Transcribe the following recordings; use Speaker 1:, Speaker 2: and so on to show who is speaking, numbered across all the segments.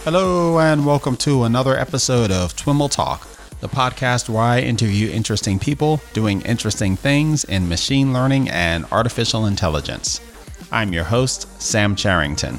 Speaker 1: Hello and welcome to another episode of TWIML Talk, the podcast where I interview interesting people doing interesting things in machine learning and artificial intelligence. I'm your host, Sam Charrington.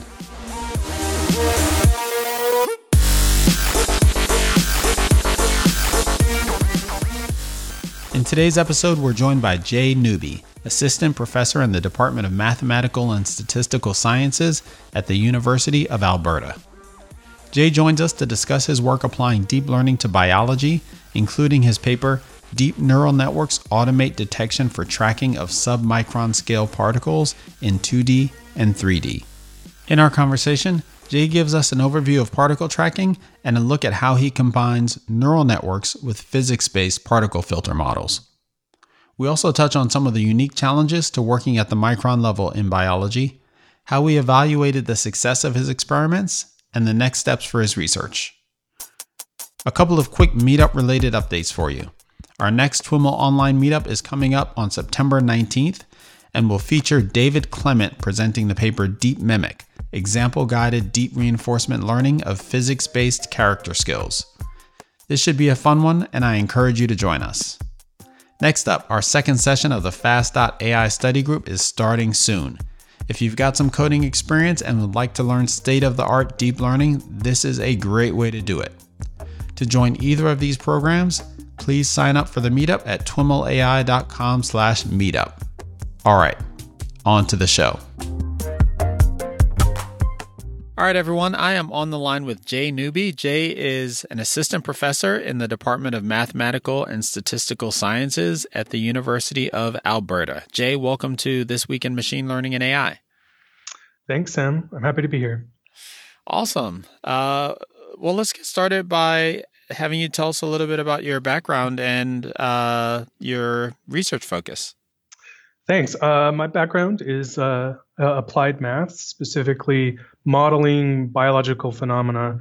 Speaker 1: In today's episode, we're joined by Jay Newby, Assistant Professor in the Department of Mathematical and Statistical Sciences at the University of Alberta. Jay joins us to discuss his work applying deep learning to biology, including his paper, Deep Neural Networks Automate Detection for Tracking of Submicron Scale Particles in 2D and 3D. In our conversation, Jay gives us an overview of particle tracking and a look at how he combines neural networks with physics-based particle filter models. We also touch on some of the unique challenges to working at the micron level in biology, how we evaluated the success of his experiments, and the next steps for his research. A couple of quick meetup-related updates for you. Our next TWIML online meetup is coming up on September 19th and will feature David Clement presenting the paper Deep Mimic, Example-Guided Deep Reinforcement Learning of Physics-Based Character Skills. This should be a fun one, and I encourage you to join us. Next up, our second session of the Fast.ai study group is starting soon. If you've got some coding experience and would like to learn state-of-the-art deep learning, this is a great way to do it. To join either of these programs, please sign up for the meetup at twimlai.com/meetup. All right, on to the show. All right, everyone, I am on the line with Jay Newby. Jay is an assistant professor in the Department of Mathematical and Statistical Sciences at the University of Alberta. Jay, welcome to This Week in Machine Learning and AI.
Speaker 2: Thanks, Sam. I'm happy to be here.
Speaker 1: Awesome. Well, let's get started by having you tell us a little bit about your background and your research focus.
Speaker 2: Thanks. My background is applied math, specifically modeling biological phenomena.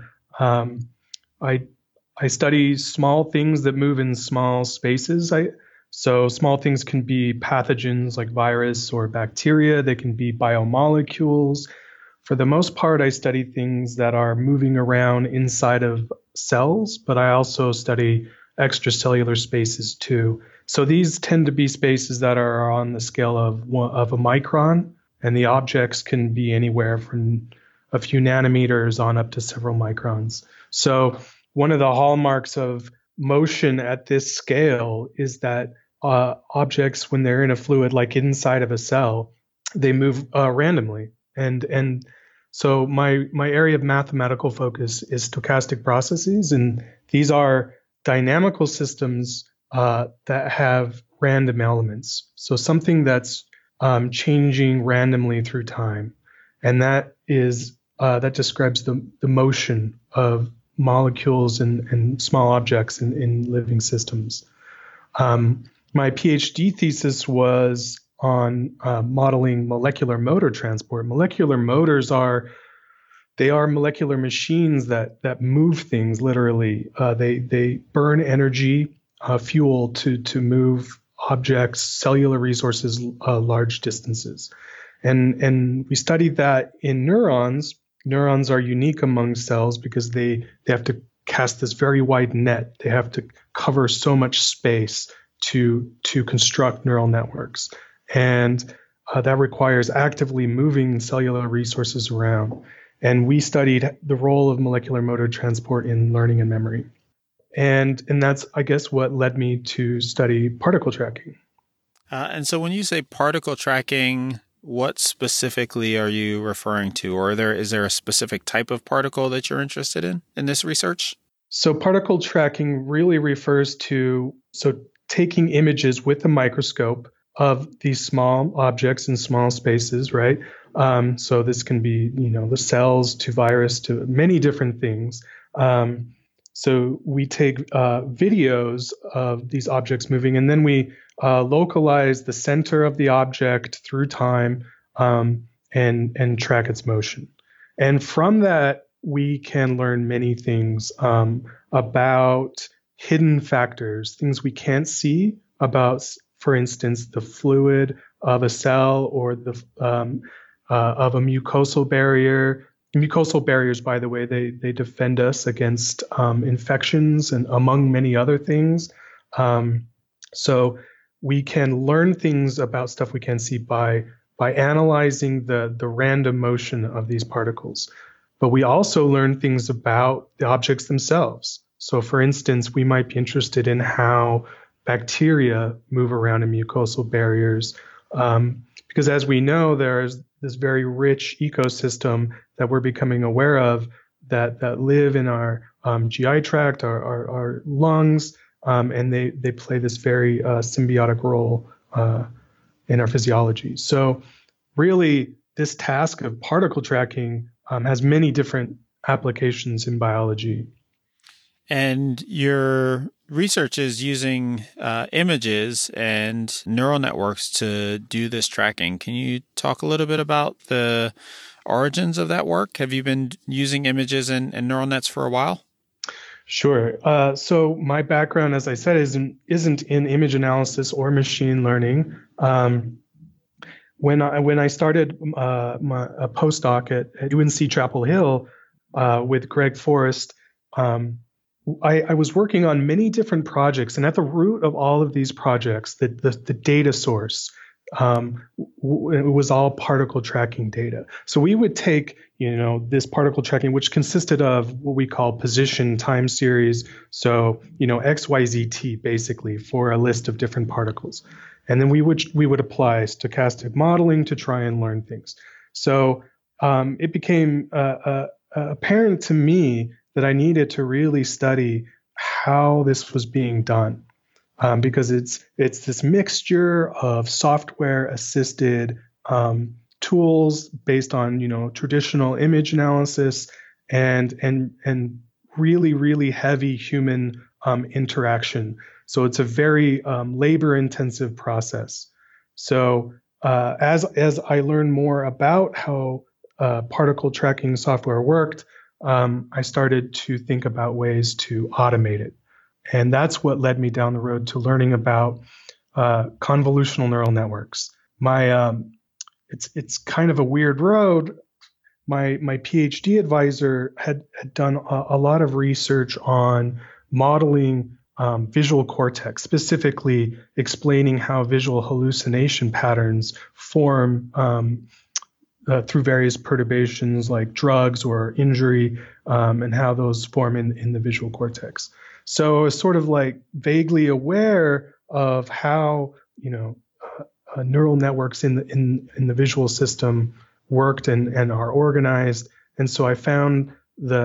Speaker 2: I study small things that move in small spaces. So small things can be pathogens like virus or bacteria. They can be biomolecules. For the most part, I study things that are moving around inside of cells, but I also study extracellular spaces too. So these tend to be spaces that are on the scale of a micron, and the objects can be anywhere from a few nanometers on up to several microns. So one of the hallmarks of motion at this scale is that objects, when they're in a fluid, like inside of a cell, they move randomly. And so my area of mathematical focus is stochastic processes, and these are dynamical systems that have random elements. So something that's changing randomly through time. And that describes the motion of molecules and small objects in living systems. My PhD thesis was on modeling molecular motor transport. Molecular motors are molecular machines that move things literally. They burn energy, fuel to move objects, cellular resources, large distances. And we studied that in neurons. Neurons are unique among cells because they have to cast this very wide net. They have to cover so much space to construct neural networks. And that requires actively moving cellular resources around. And we studied the role of molecular motor transport in learning and memory. And that's, I guess, what led me to study particle tracking.
Speaker 1: And so when you say particle tracking, what specifically are you referring to? Or is there a specific type of particle that you're interested in this research?
Speaker 2: So particle tracking really refers to taking images with a microscope of these small objects in small spaces, right? So this can be, the cells to virus to many different things. So we take videos of these objects moving, and then we localize the center of the object through time and track its motion. And from that, we can learn many things about hidden factors, things we can't see about, for instance, the fluid of a cell or the of a mucosal barrier, Mucosal barriers, by the way, they defend us against infections and among many other things. So we can learn things about stuff we can't see by analyzing the random motion of these particles. But we also learn things about the objects themselves. So for instance, we might be interested in how bacteria move around in mucosal barriers. Because as we know, there's this very rich ecosystem that we're becoming aware of that live in our GI tract, our lungs, and they play this very symbiotic role in our physiology. So really, this task of particle tracking has many different applications in biology.
Speaker 1: And your research is using images and neural networks to do this tracking. Can you talk a little bit about the origins of that work? Have you been using images and neural nets for a while?
Speaker 2: Sure. So my background, as I said, isn't in image analysis or machine learning. When I started a postdoc at UNC Chapel Hill with Greg Forrest, I was working on many different projects, and at the root of all of these projects, the data source, it was all particle tracking data. So we would take, this particle tracking, which consisted of what we call position time series. So, XYZT basically for a list of different particles. And then we would apply stochastic modeling to try and learn things. So it became apparent to me that I needed to really study how this was being done, because it's this mixture of software-assisted tools based on traditional image analysis and really, really heavy human interaction. So it's a very labor-intensive process. So as I learned more about how particle tracking software worked, I started to think about ways to automate it. And that's what led me down the road to learning about convolutional neural networks. It's kind of a weird road. My PhD advisor had done a lot of research on modeling visual cortex, specifically explaining how visual hallucination patterns form through various perturbations like drugs or injury, and how those form in the visual cortex. So I was sort of like vaguely aware of how neural networks in the visual system worked and are organized. And so I found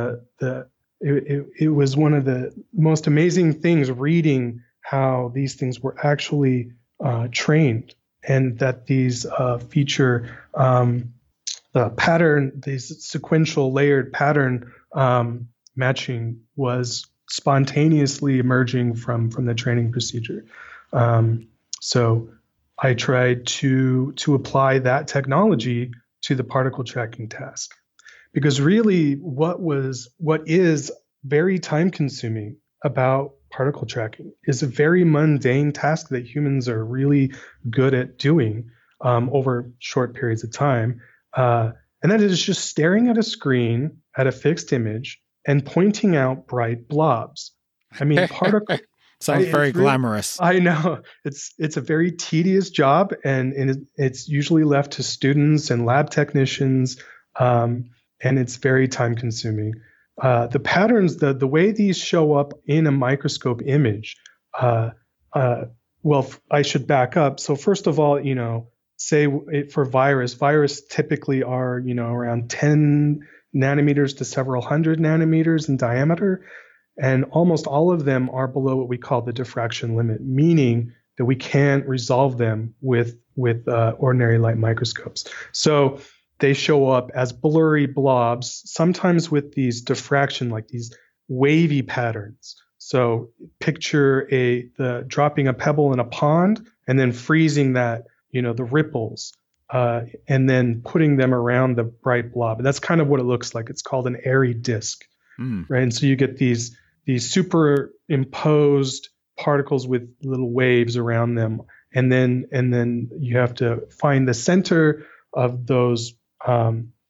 Speaker 2: it was one of the most amazing things reading how these things were actually trained, and that these feature the pattern, these sequential layered pattern matching was spontaneously emerging from the training procedure. So I tried to apply that technology to the particle tracking task, because really what is very time consuming about particle tracking is a very mundane task that humans are really good at doing over short periods of time. And that is just staring at a screen at a fixed image and pointing out bright blobs. I mean, particle
Speaker 1: sounds very glamorous.
Speaker 2: I know it's a very tedious job, and it's usually left to students and lab technicians, and it's very time consuming. The patterns, the way these show up in a microscope image. Well, I should back up. So first of all, say for virus typically are, around 10 nanometers to several hundred nanometers in diameter. And almost all of them are below what we call the diffraction limit, meaning that we can't resolve them with ordinary light microscopes. So they show up as blurry blobs, sometimes with these diffraction, like these wavy patterns. So picture the dropping a pebble in a pond and then freezing that, the ripples, and then putting them around the bright blob. And that's kind of what it looks like. It's called an airy disk, right? And so you get these superimposed particles with little waves around them, and then you have to find the center of those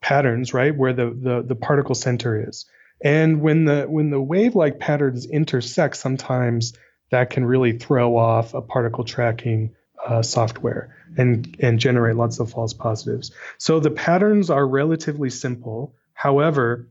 Speaker 2: patterns, right, where the particle center is. And when the wave-like patterns intersect, sometimes that can really throw off a particle tracking software and generate lots of false positives. So the patterns are relatively simple. However,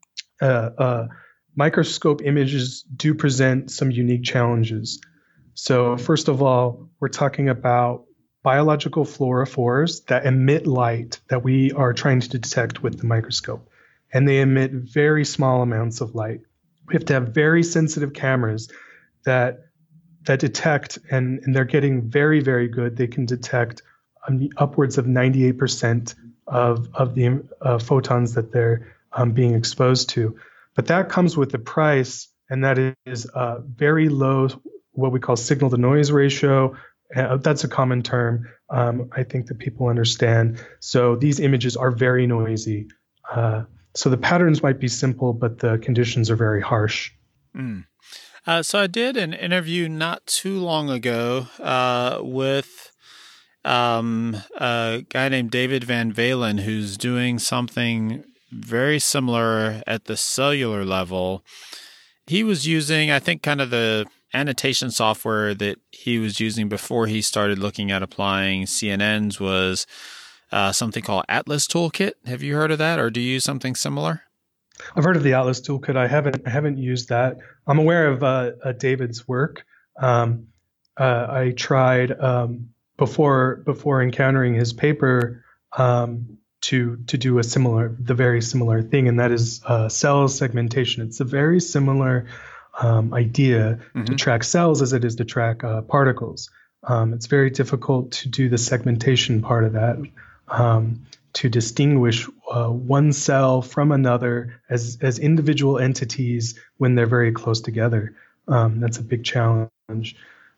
Speaker 2: microscope images do present some unique challenges. So first of all, we're talking about biological fluorophores that emit light that we are trying to detect with the microscope. And they emit very small amounts of light. We have to have very sensitive cameras that detect, and they're getting very, very good. They can detect upwards of 98% of the photons that they're being exposed to. But that comes with a price, and that is very low, what we call signal-to-noise ratio. That's a common term. I think that people understand. So these images are very noisy. So the patterns might be simple, but the conditions are very harsh.
Speaker 1: So I did an interview not too long ago with a guy named David Van Valen, who's doing something very similar at the cellular level. He was using, I think, kind of the annotation software that he was using before he started looking at applying CNNs was something called Atlas Toolkit. Have you heard of that, or do you use something similar?
Speaker 2: I've heard of the Atlas Toolkit. I haven't used that. I'm aware of David's work. I tried before encountering his paper to do the very similar thing, and that is cell segmentation. It's a very similar idea to track cells as it is to track particles. It's very difficult to do the segmentation part of that, to distinguish one cell from another as individual entities when they're very close together. That's a big challenge.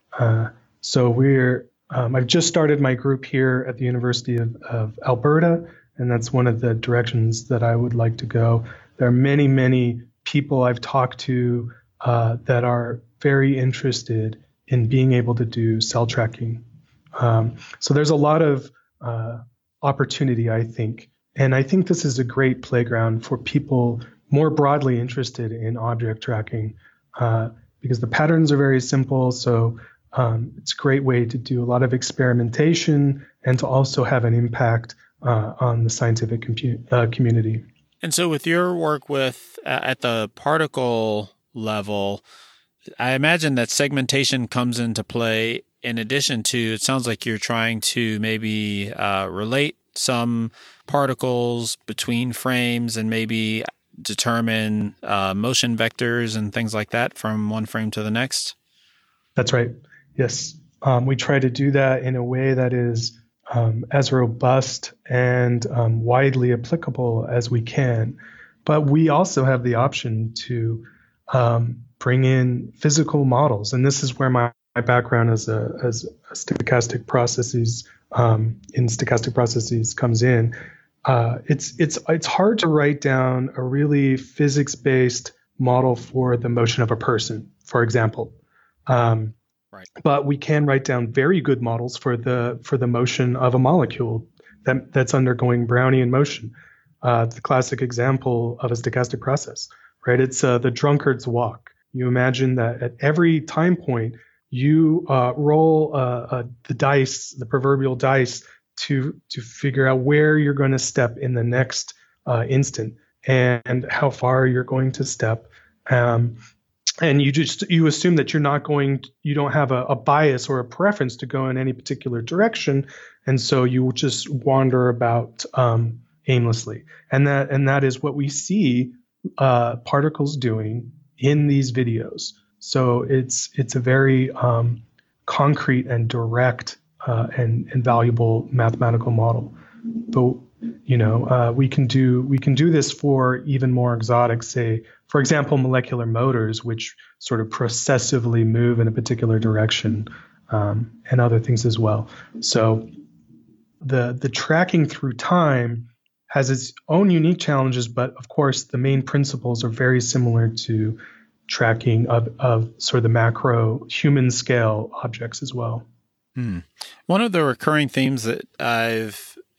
Speaker 2: So I've just started my group here at the University of Alberta, and that's one of the directions that I would like to go. There are many, many people I've talked to that are very interested in being able to do cell tracking. So there's a lot of opportunity, I think. And I think this is a great playground for people more broadly interested in object tracking because the patterns are very simple. So it's a great way to do a lot of experimentation and to also have an impact on the scientific community.
Speaker 1: And so with your work with at the particle level, I imagine that segmentation comes into play in addition to, it sounds like you're trying to maybe relate some particles between frames and maybe determine motion vectors and things like that from one frame to the next?
Speaker 2: That's right. Yes. We try to do that in a way that is as robust and widely applicable as we can. But we also have the option to bring in physical models. And this is where my background as stochastic processes in stochastic processes comes in. It's hard to write down a really physics-based model for the motion of a person, for example.
Speaker 1: Right.
Speaker 2: But we can write down very good models for the motion of a molecule that's undergoing Brownian motion. The classic example of a stochastic process, right? It's the drunkard's walk. You imagine that at every time point, you roll the dice, the proverbial dice, to figure out where you're going to step in the next instant and how far you're going to step. And you assume that you don't have a bias or a preference to go in any particular direction, and so you just wander about aimlessly. And that is what we see particles doing in these videos. So it's a very concrete and direct and valuable mathematical model. But we can do this for even more exotic, say, for example, molecular motors, which sort of processively move in a particular direction, and other things as well. So the tracking through time has its own unique challenges, but of course the main principles are very similar to tracking of sort of the macro human scale objects as well.
Speaker 1: One of the recurring themes that I've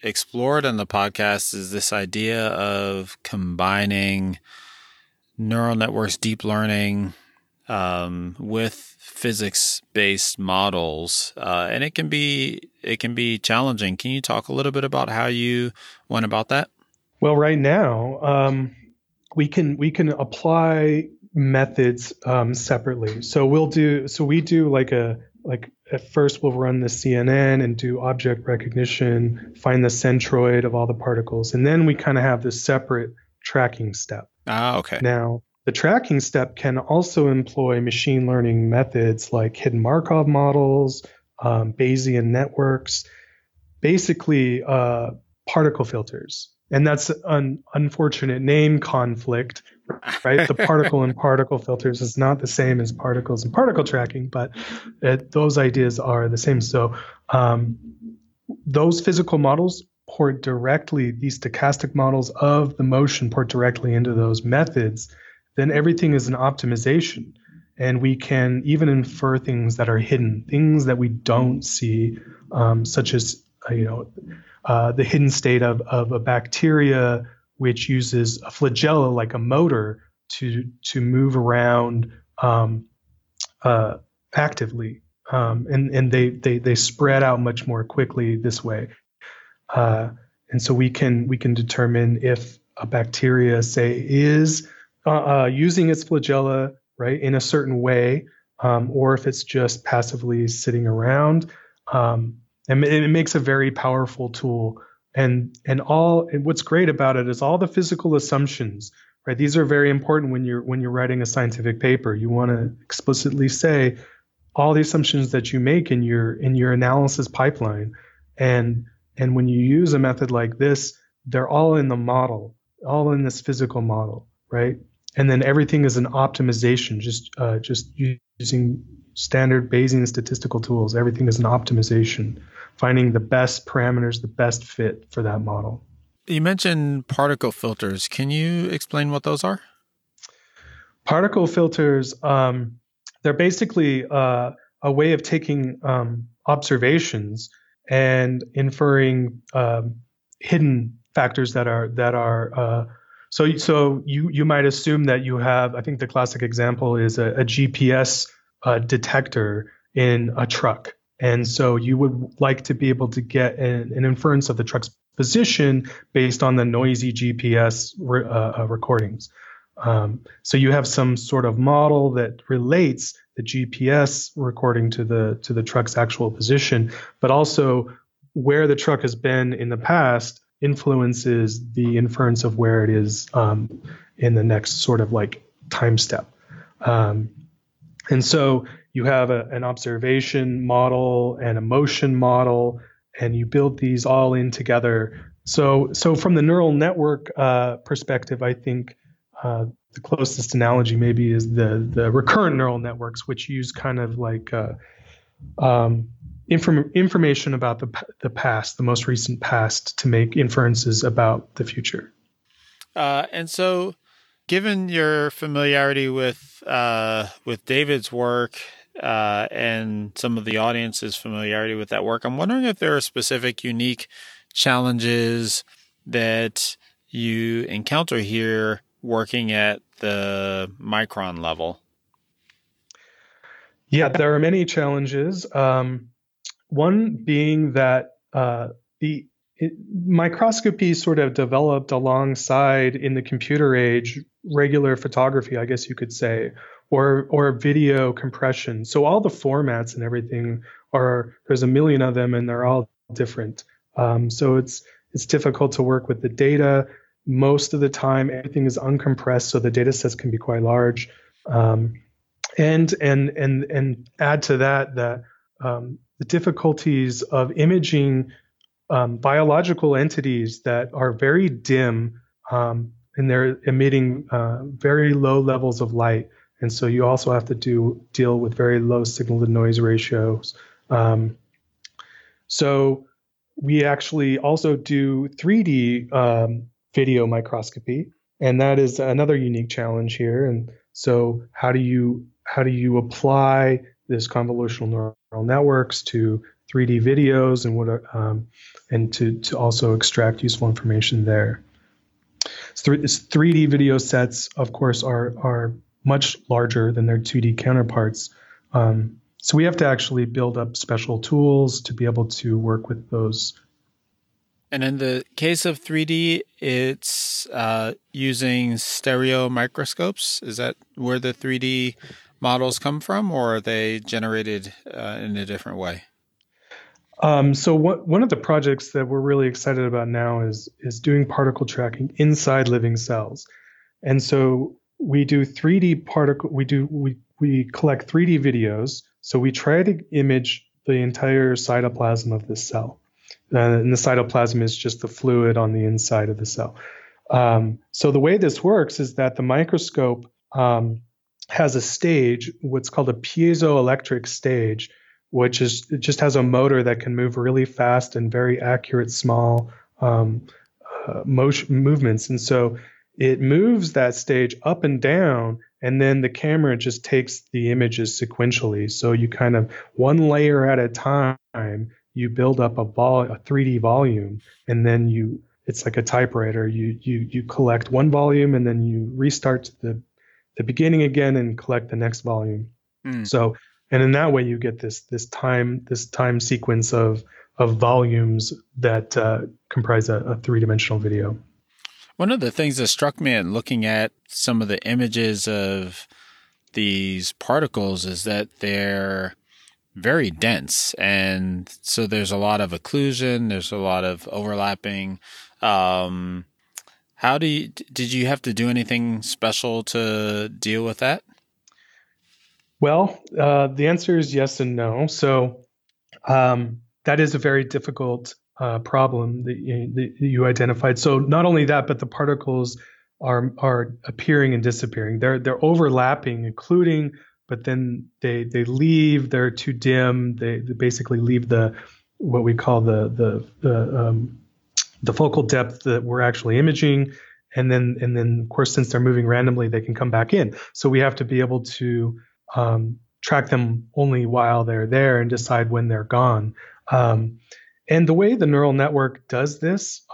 Speaker 1: explored in the podcast is this idea of combining neural networks, deep learning, with physics-based models, and it can be challenging. Can you talk a little bit about how you went about that?
Speaker 2: Well, right now, we can apply methods separately. So we do like at first we'll run the CNN and do object recognition, find the centroid of all the particles, and then we kind of have this separate tracking step.
Speaker 1: Okay.
Speaker 2: Now, the tracking step can also employ machine learning methods like hidden Markov models, Bayesian networks, basically particle filters. And that's an unfortunate name conflict, right? The particle and particle filters is not the same as particles and particle tracking, but those ideas are the same. So those physical models port directly, these stochastic models of the motion port directly into those methods. Then everything is an optimization. And we can even infer things that are hidden, things that we don't see, such as, the hidden state of a bacteria, which uses a flagella like a motor to move around actively, and they spread out much more quickly this way, and so we can determine if a bacteria, say, is using its flagella right in a certain way, or if it's just passively sitting around. And it makes a very powerful tool. And what's great about it is all the physical assumptions, right? These are very important when you're writing a scientific paper. You want to explicitly say all the assumptions that you make in your analysis pipeline. And when you use a method like this, they're all in the model, all in this physical model, right? And then everything is an optimization, just using standard Bayesian statistical tools. Everything is an optimization, finding the best parameters, the best fit for that model.
Speaker 1: You mentioned particle filters. Can you explain what those are?
Speaker 2: Particle filters, they're basically a way of taking observations and inferring hidden factors that are so you might assume that you have, I think the classic example is a GPS detector in a truck. And so you would like to be able to get an inference of the truck's position based on the noisy GPS recordings. So you have some sort of model that relates the GPS recording to the truck's actual position, but also where the truck has been in the past influences the inference of where it is in the next sort of like time step. And so you have an observation model and a motion model, and you build these all in together. So from the neural network perspective, I think the closest analogy maybe is the recurrent neural networks, which use kind of like information about the past, the most recent past, to make inferences about the future.
Speaker 1: And so, given your familiarity with David's work and some of the audience's familiarity with that work, I'm wondering if there are specific, unique challenges that you encounter here working at the micron level.
Speaker 2: Yeah, there are many challenges. One being that microscopy sort of developed alongside, in the computer age, regular photography, I guess you could say, or video compression. So all the formats and everything there's a million of them, and they're all different. So it's difficult to work with the data. Most of the time, everything is uncompressed, so the data sets can be quite large. And add to that the difficulties of imaging biological entities that are very dim, and they're emitting very low levels of light. And so you also have to deal with very low signal to noise ratios. So we actually also do 3D video microscopy, and that is another unique challenge here. And so how do you apply this convolutional neural networks to 3D videos and to also extract useful information there. So 3D video sets, of course, are much larger than their 2D counterparts. So we have to actually build up special tools to be able to work with those.
Speaker 1: And in the case of 3D, it's using stereo microscopes. Is that where the 3D models come from, or are they generated in a different way?
Speaker 2: So one of the projects that we're really excited about now is doing particle tracking inside living cells. And so we do 3D particle. We collect 3D videos. So we try to image the entire cytoplasm of this cell. And the cytoplasm is just the fluid on the inside of the cell. So the way this works is that the microscope has a stage, what's called a piezoelectric stage, which is it just has a motor that can move really fast and very accurate small motion movements. And so it moves that stage up and down, and then the camera just takes the images sequentially. So you kind of one layer at a time, you build up a 3D volume, and then it's like a typewriter. You collect one volume, and then you restart to the beginning again and collect the next volume. So, and in that way you get this time sequence of volumes that comprise a three-dimensional video.
Speaker 1: One of the things that struck me in looking at some of the images of these particles is that they're very dense. And so there's a lot of occlusion, there's a lot of overlapping. Did you have to do anything special to deal with that?
Speaker 2: Well, the answer is yes and no. So that is a very difficult problem that you identified. So not only that, but the particles are appearing and disappearing. They're overlapping, occluding, but then they leave. They're too dim. They basically leave what we call the focal depth that we're actually imaging, and then of course, since they're moving randomly, they can come back in. So we have to be able to track them only while they're there and decide when they're gone. And the way the neural network does this,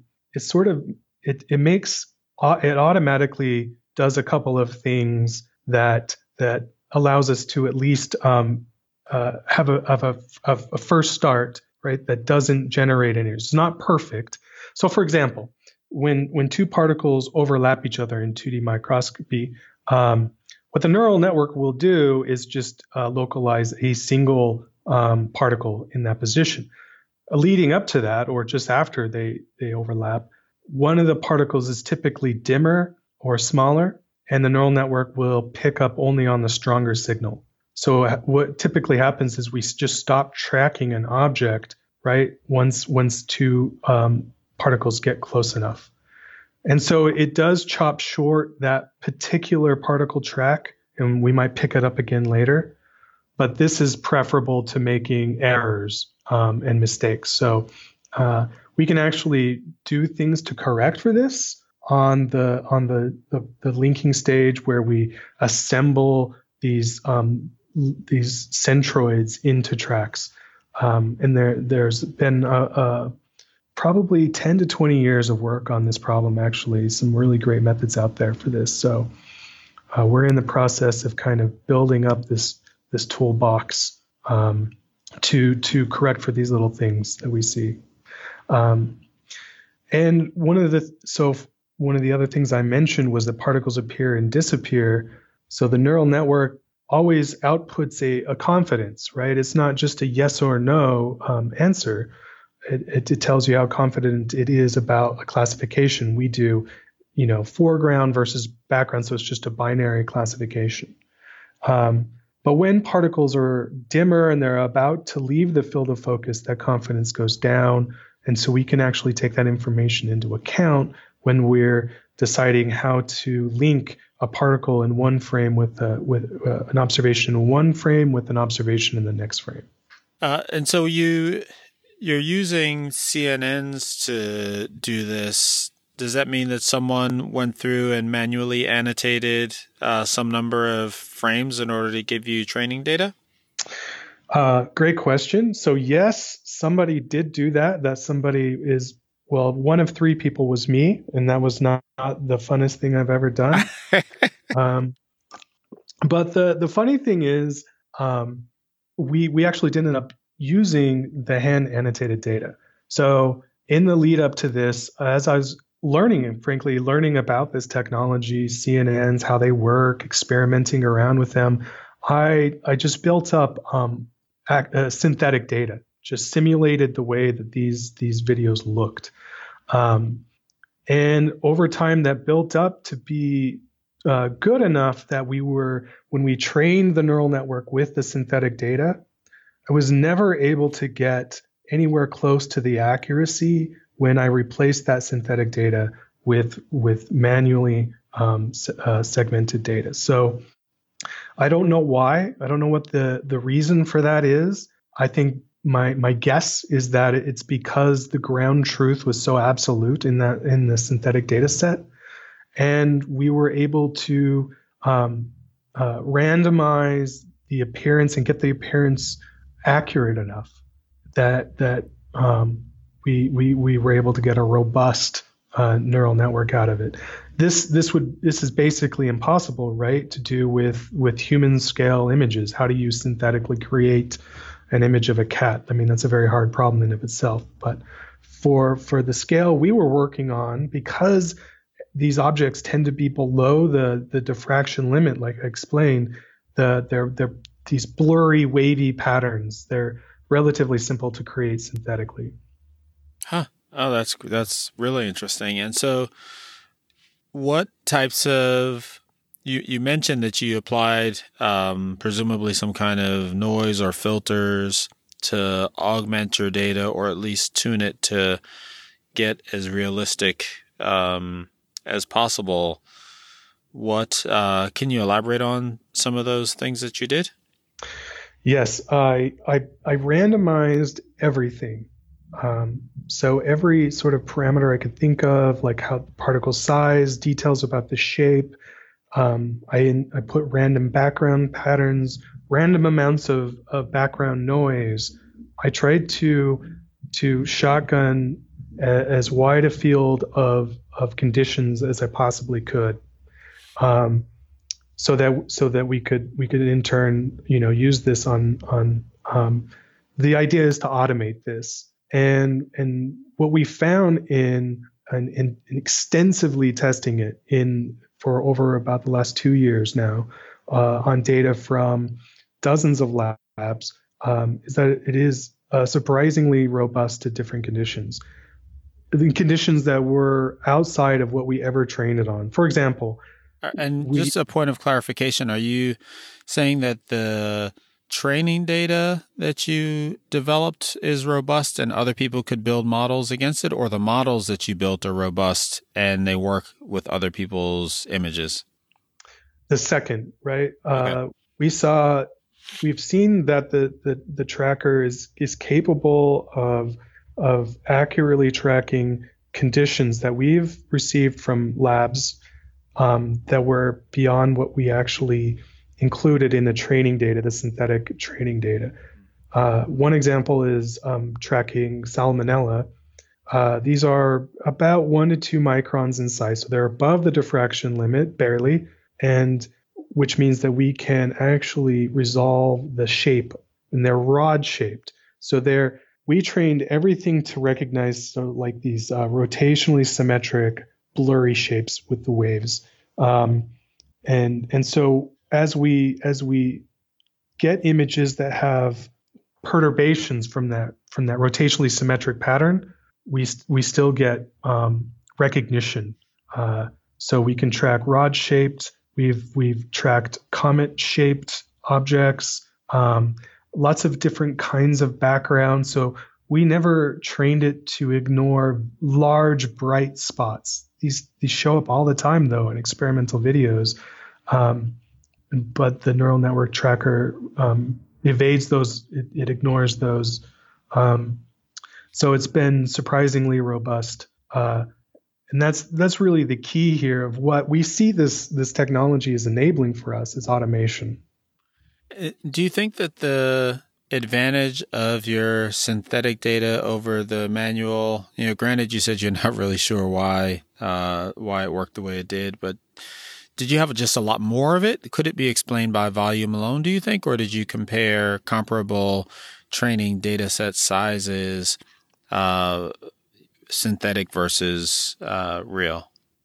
Speaker 2: it automatically does a couple of things that allows us to at least have a first start, right? That doesn't generate any. It's not perfect. So, for example, when two particles overlap each other in 2D microscopy, what the neural network will do is just localize a single particle in that position. Leading up to that, or just after they overlap, one of the particles is typically dimmer or smaller, and the neural network will pick up only on the stronger signal. So what typically happens is we just stop tracking an object, right, once two particles get close enough. And so it does chop short that particular particle track, and we might pick it up again later. But this is preferable to making errors and mistakes. So we can actually do things to correct for this on the linking stage, where we assemble these centroids into tracks. And there's been probably 10 to 20 years of work on this problem, actually. Some really great methods out there for this. So we're in the process of kind of building up this toolbox to correct for these little things that we see. And one of the other things I mentioned was that particles appear and disappear. So the neural network always outputs a confidence, right? It's not just a yes or no answer. It tells you how confident it is about a classification. We do, foreground versus background, so it's just a binary classification. But when particles are dimmer and they're about to leave the field of focus, that confidence goes down. And so we can actually take that information into account when we're deciding how to link a particle in one frame with an observation in one frame with an observation in the next frame.
Speaker 1: And so you're using CNNs to do this. Does that mean that someone went through and manually annotated some number of frames in order to give you training data?
Speaker 2: Great question. So yes, somebody did do that. That somebody is, well, one of three people was me, and that was not the funnest thing I've ever done. Um, but the funny thing is, we actually did end up using the hand annotated data. So in the lead up to this, as I was learning and frankly learning about this technology, CNNs, how they work, experimenting around with them, I just built up synthetic data, just simulated the way that these videos looked. And over time, that built up to be good enough that when we trained the neural network with the synthetic data, I was never able to get anywhere close to the accuracy when I replaced that synthetic data with manually segmented data. So I don't know why. I don't know what the reason for that is. I think my guess is that it's because the ground truth was so absolute in the synthetic data set, and we were able to randomize the appearance and get the appearance accurate enough that we were able to get a robust neural network out of it. This is basically impossible, right, to do with human scale images. How do you synthetically create an image of a cat? I mean, that's a very hard problem in of itself. But for the scale we were working on, because these objects tend to be below the diffraction limit, like I explained, they're these blurry, wavy patterns. They're relatively simple to create synthetically.
Speaker 3: Huh. Oh, that's really interesting. And so what types of, you mentioned that you applied presumably some kind of noise or filters to augment your data, or at least tune it to get as realistic as possible. What can you elaborate on some of those things that you did?
Speaker 2: Yes, I randomized everything. So every sort of parameter I could think of, like how the particle size, details about the shape. I put random background patterns, random amounts of background noise. I tried to shotgun as wide a field of conditions as I possibly could. So that we could in turn, use this on the idea is to automate this. And what we found in extensively testing it for over about the last 2 years now, on data from dozens of labs, is that it is surprisingly robust to different conditions. The conditions that were outside of what we ever trained it on. For example,
Speaker 3: and just a point of clarification, are you saying that the training data that you developed is robust and other people could build models against it, or the models that you built are robust and they work with other people's images?
Speaker 2: The second, right?
Speaker 3: Okay.
Speaker 2: We've seen that the tracker is capable of accurately tracking conditions that we've received from labs that were beyond what we actually included in the training data, the synthetic training data. One example is tracking salmonella. These are about 1 to 2 microns in size, so they're above the diffraction limit, barely, and which means that we can actually resolve the shape, and they're rod shaped. So we trained everything to recognize like these rotationally symmetric, blurry shapes with the waves, and so as we get images that have perturbations from that rotationally symmetric pattern, we still get recognition. So we can track rod shaped. We've tracked comet shaped objects, lots of different kinds of backgrounds. So we never trained it to ignore large bright spots. These show up all the time though in experimental videos. But the neural network tracker evades those, it ignores those. So it's been surprisingly robust. And that's really the key here of what we see this technology is enabling for us is automation.
Speaker 3: Do you think that the advantage of your synthetic data over the manual, granted you said you're not really sure why it worked the way it did, but did you have just a lot more of it? Could it be explained by volume alone, do you think, or did you compare comparable training data set sizes, synthetic versus real?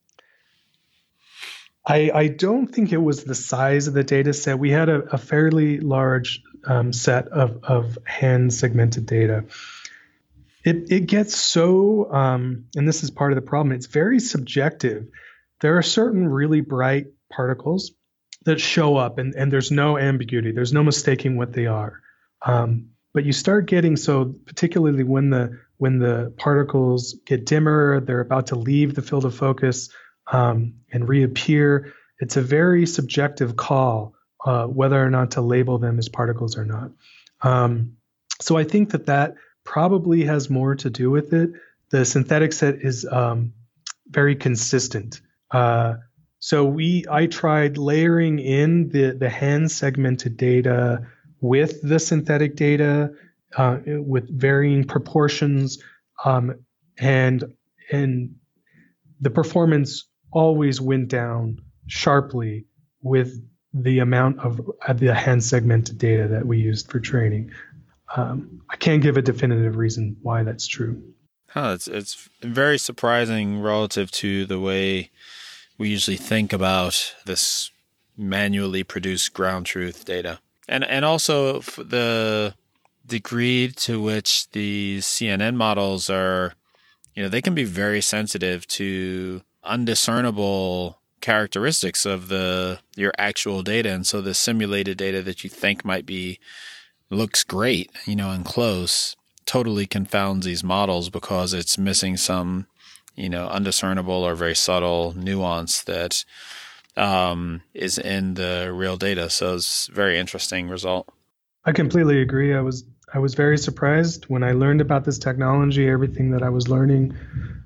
Speaker 2: I don't think it was the size of the data set. We had a fairly large set of hand segmented data. It gets so, and this is part of the problem, it's very subjective. There are certain really bright particles that show up and there's no ambiguity. There's no mistaking what they are. But you start getting, so particularly when the particles get dimmer, they're about to leave the field of focus, and reappear. It's a very subjective call whether or not to label them as particles or not. So I think that probably has more to do with it. The synthetic set is very consistent. So I tried layering in the hand segmented data with the synthetic data with varying proportions, and the performance always went down sharply with the amount of the hand segmented data that we used for training. I can't give a definitive reason why that's true.
Speaker 3: It's very surprising relative to the way we usually think about this manually produced ground truth data. And also the degree to which these CNN models are, they can be very sensitive to undiscernible characteristics of your actual data. And so the simulated data that you think looks great, and close, totally confounds these models because it's missing some, undiscernible or very subtle nuance that is in the real data. So it's a very interesting result.
Speaker 2: I completely agree. I was very surprised when I learned about this technology, everything that I was learning,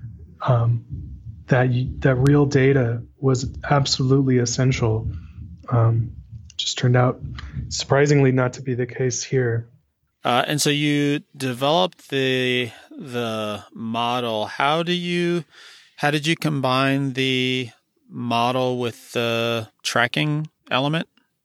Speaker 2: that real data was absolutely essential. Just turned out surprisingly not to be the case here.
Speaker 3: And so you developed the model. How did you combine the model with the tracking element?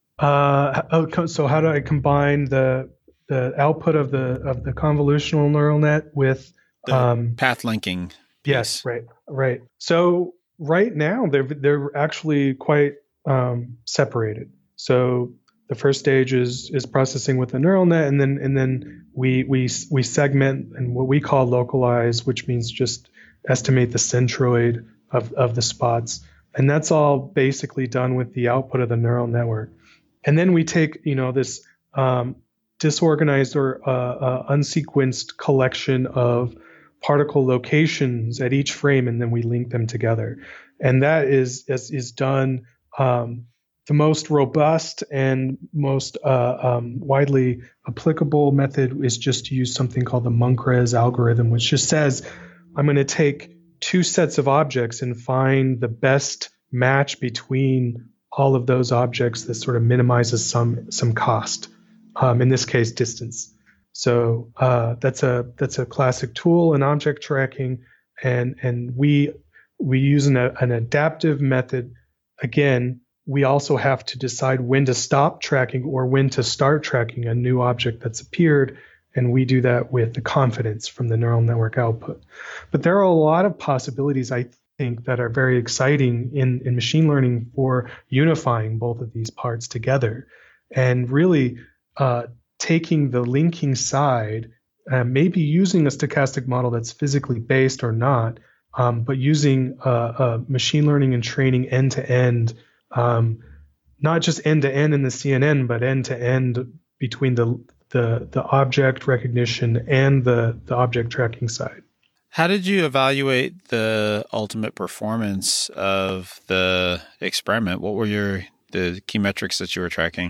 Speaker 2: So how do I combine the output of the convolutional neural net with
Speaker 3: the path linking piece?
Speaker 2: Yes, right. So right now they're actually quite separated. So the first stage is processing with the neural net, and then we segment and what we call localize, which means just estimate the centroid of the spots, and that's all basically done with the output of the neural network. And then we take this disorganized or unsequenced collection of particle locations at each frame, and then we link them together. And that is done. The most robust and most widely applicable method is just to use something called the Monk-Res algorithm, which just says, I'm going to take two sets of objects and find the best match between all of those objects that sort of minimizes some cost. In this case, distance. So that's a classic tool in object tracking, and we use an adaptive method. Again, we also have to decide when to stop tracking or when to start tracking a new object that's appeared, and we do that with the confidence from the neural network output. But there are a lot of possibilities, I think, that are very exciting in machine learning for unifying both of these parts together, and really taking the linking side, maybe using a stochastic model that's physically based or not, but using machine learning and training end to end, not just end to end in the CNN, but end to end between the object recognition and the object tracking side.
Speaker 3: How did you evaluate the ultimate performance of the experiment? What were the key metrics that you were tracking?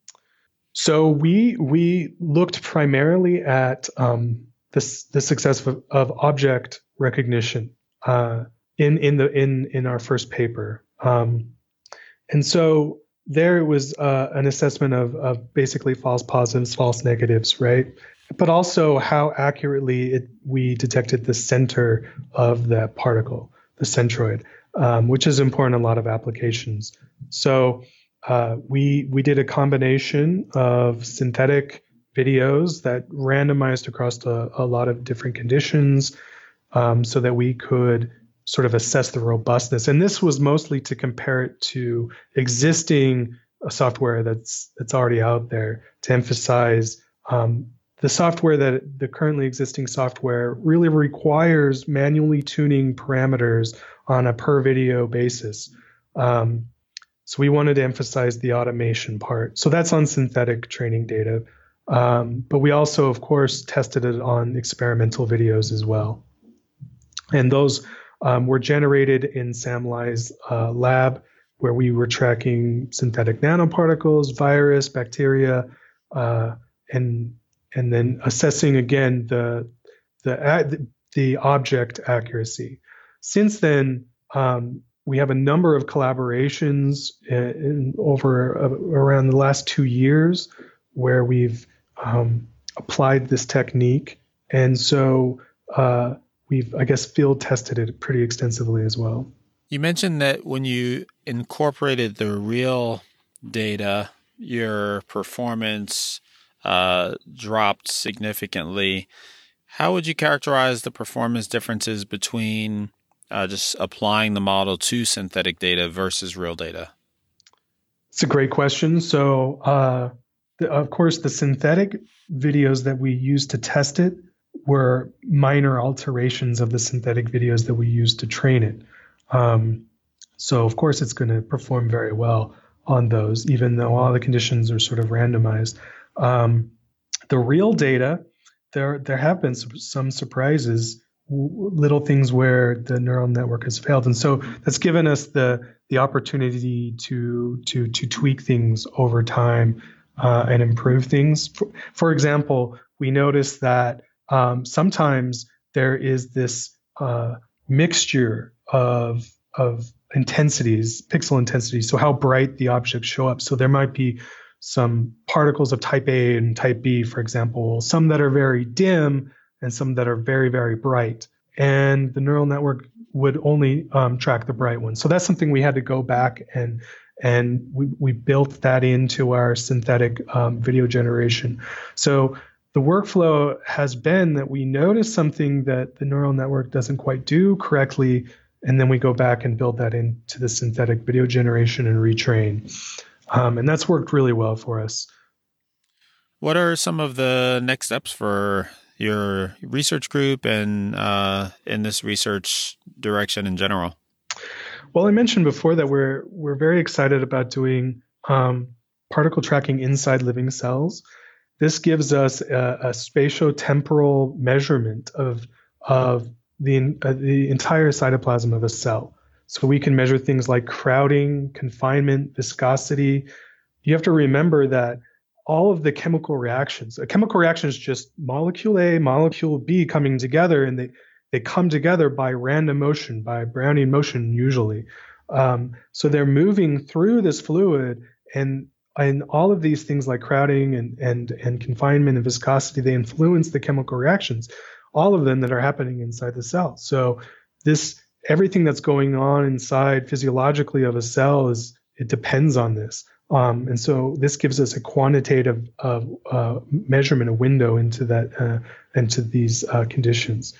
Speaker 2: So we looked primarily at the success of object recognition in our first paper, and so there it was an assessment of basically false positives, false negatives, right? But also how accurately we detected the center of that particle, the centroid, which is important in a lot of applications. So we did a combination of synthetic videos that randomized across a lot of different conditions, so that we could sort of assess the robustness. And this was mostly to compare it to existing software that's already out there, to emphasize the software that the currently existing software really requires manually tuning parameters on a per video basis. So we wanted to emphasize the automation part. So that's on synthetic training data. But we also, of course, tested it on experimental videos as well. And those were generated in Sam Lai's lab, where we were tracking synthetic nanoparticles, virus, bacteria, and then assessing again the object accuracy. Since then, we have a number of collaborations around the last 2 years where we've applied this technique, and so we've, I guess, field tested it pretty extensively as well.
Speaker 3: You mentioned that when you incorporated the real data, your performance dropped significantly. How would you characterize the performance differences between just applying the model to synthetic data versus real data?
Speaker 2: It's a great question. So, of course, the synthetic videos that we used to test it were minor alterations of the synthetic videos that we used to train it. So, of course, it's going to perform very well on those, even though all the conditions are sort of randomized. The real data, there have been some surprises, little things where the neural network has failed, and so that's given us the opportunity to tweak things over time and improve things. For example, we noticed that sometimes there is this mixture of intensities, pixel intensities, so how bright the objects show up. So there might be some particles of type A and type B, for example, some that are very dim and some that are very, very bright. And the neural network would only track the bright ones. So that's something we had to go back and we built that into our synthetic video generation. So the workflow has been that we notice something that the neural network doesn't quite do correctly, and then we go back and build that into the synthetic video generation and retrain. And that's worked really well for us.
Speaker 3: What are some of the next steps for your research group and in this research direction in general?
Speaker 2: Well, I mentioned before that we're very excited about doing particle tracking inside living cells. This gives us a spatiotemporal measurement of the entire cytoplasm of a cell. So we can measure things like crowding, confinement, viscosity. You have to remember that all of the chemical reactions, a chemical reaction is just molecule A, molecule B coming together, and they come together by random motion, by Brownian motion usually. So they're moving through this fluid, and all of these things like crowding and confinement and viscosity, they influence the chemical reactions, all of them that are happening inside the cell. So everything that's going on inside physiologically of a cell it depends on this. And so this gives us a quantitative measurement, a window into that, into these conditions.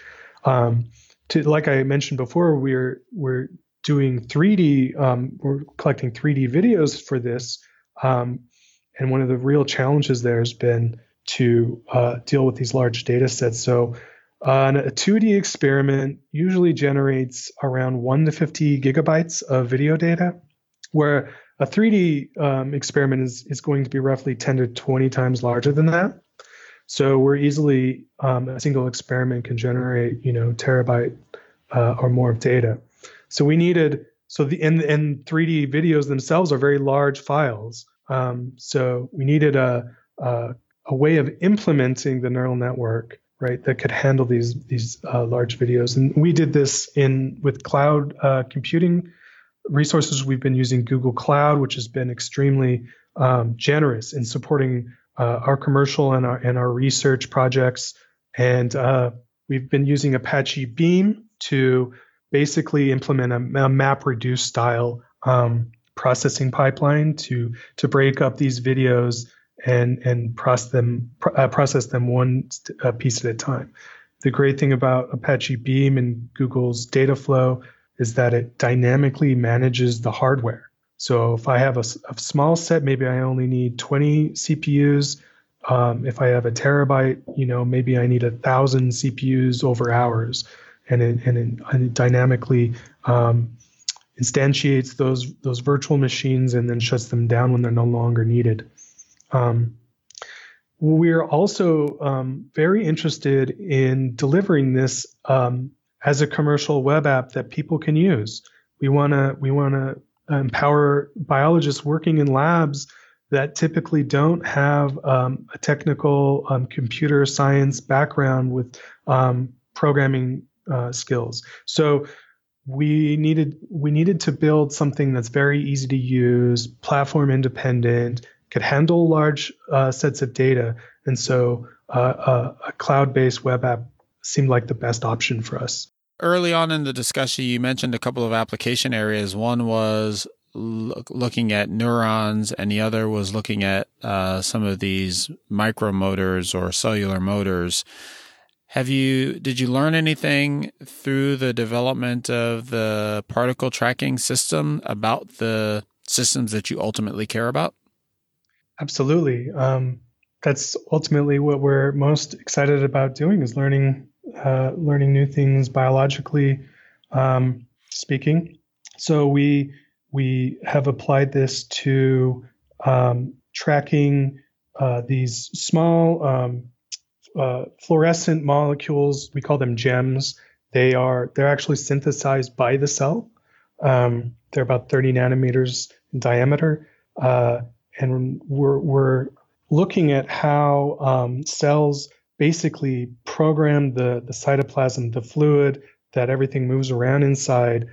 Speaker 2: Like I mentioned before, we're doing 3D, we're collecting 3D videos for this. And one of the real challenges there has been to deal with these large data sets. So a 2D experiment usually generates around 1 to 50 gigabytes of video data, where a 3D experiment is going to be roughly 10 to 20 times larger than that. So we're easily, a single experiment can generate, terabyte or more of data. So we needed, and 3D videos themselves are very large files. So we needed a way of implementing the neural network, right, that could handle these large videos. And we did this with cloud computing resources, we've been using Google Cloud, which has been extremely generous in supporting our commercial and our research projects. And we've been using Apache Beam to basically implement a MapReduce style processing pipeline to break up these videos and process them one piece at a time. The great thing about Apache Beam and Google's Dataflow is that it dynamically manages the hardware. So if I have a small set, maybe I only need 20 CPUs. If I have a terabyte, maybe I need 1,000 CPUs over hours, and it dynamically instantiates those virtual machines and then shuts them down when they're no longer needed. We're also very interested in delivering this as a commercial web app that people can use. We want to empower biologists working in labs that typically don't have a technical computer science background with programming skills. So we needed to build something that's very easy to use, platform independent, could handle large sets of data, and so a cloud-based web app seemed like the best option for us.
Speaker 3: Early on in the discussion, you mentioned a couple of application areas. One was looking at neurons, and the other was looking at some of these micromotors or cellular motors. Did you learn anything through the development of the particle tracking system about the systems that you ultimately care about?
Speaker 2: Absolutely. That's ultimately what we're most excited about doing, is learning new things biologically speaking. So we have applied this to tracking these small fluorescent molecules. We call them GEMs. They're actually synthesized by the cell. They're about 30 nanometers in diameter, and we're looking at how cells basically program the cytoplasm, the fluid that everything moves around inside,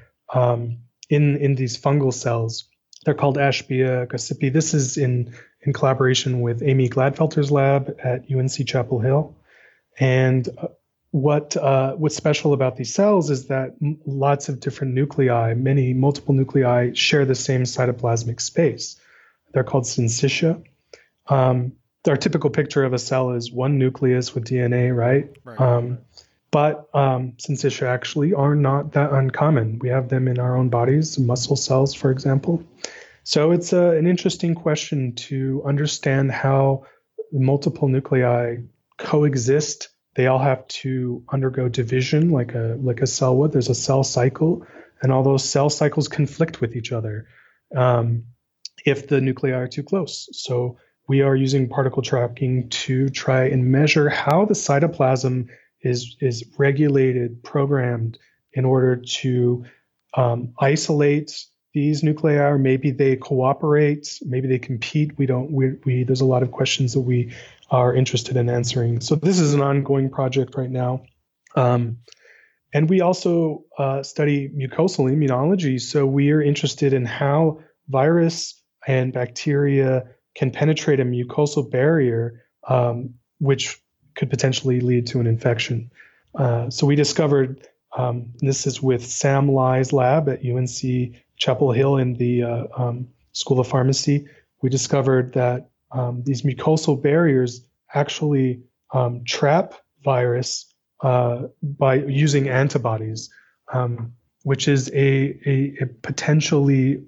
Speaker 2: in these fungal cells. They're called Ashbia gossypii. This is in collaboration with Amy Gladfelter's lab at UNC Chapel Hill. And what's special about these cells is that lots of different nuclei, multiple nuclei, share the same cytoplasmic space. They're called syncytia. Our typical picture of a cell is one nucleus with DNA, right? But syncytia actually are not that uncommon. We have them in our own bodies, muscle cells, for example. So it's an interesting question to understand how multiple nuclei coexist. They all have to undergo division like a cell would. There's a cell cycle, and all those cell cycles conflict with each other if the nuclei are too close. So we are using particle tracking to try and measure how the cytoplasm is regulated, programmed in order to isolate these nuclei, or maybe they cooperate, maybe they compete. There's a lot of questions that we are interested in answering. So this is an ongoing project right now. And we also study mucosal immunology. So we are interested in how virus and bacteria can penetrate a mucosal barrier, which could potentially lead to an infection. So we discovered, this is with Sam Lai's lab at UNC Chapel Hill in the School of Pharmacy. We discovered that these mucosal barriers actually trap virus by using antibodies, which is a potentially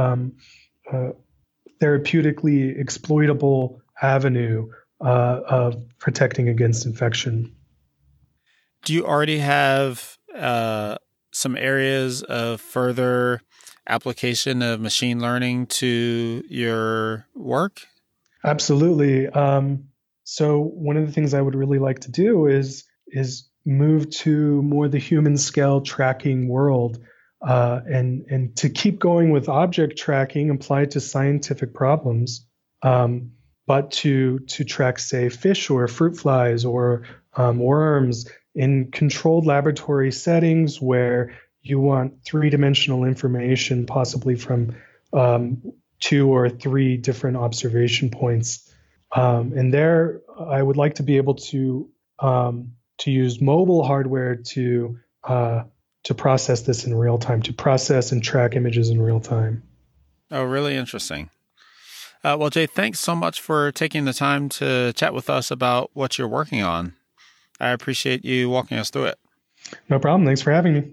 Speaker 2: therapeutically exploitable avenue of protecting against infection.
Speaker 3: Do you already have some areas of further application of machine learning to your work?
Speaker 2: Absolutely. So one of the things I would really like to do is move to more the human scale tracking world, and to keep going with object tracking applied to scientific problems, but to track, say, fish or fruit flies or worms in controlled laboratory settings where you want three-dimensional information, possibly from 2 or 3 different observation points. And there, I would like to be able to use mobile hardware to process this in real time, to process and track images in real time.
Speaker 3: Oh, really interesting. Well, Jay, thanks so much for taking the time to chat with us about what you're working on. I appreciate you walking us through it.
Speaker 2: No problem. Thanks for having me.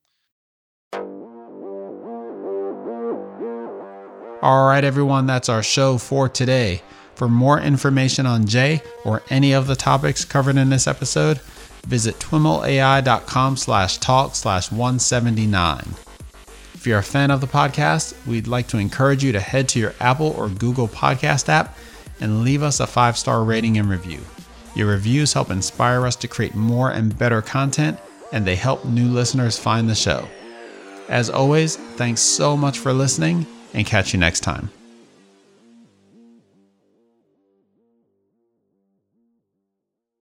Speaker 1: All right, everyone, that's our show for today. For more information on Jay or any of the topics covered in this episode, visit twimlai.com/talk/179. If you're a fan of the podcast, we'd like to encourage you to head to your Apple or Google Podcast app and leave us a 5-star rating and review. Your reviews help inspire us to create more and better content, and they help new listeners find the show. As always, thanks so much for listening, and catch you next time.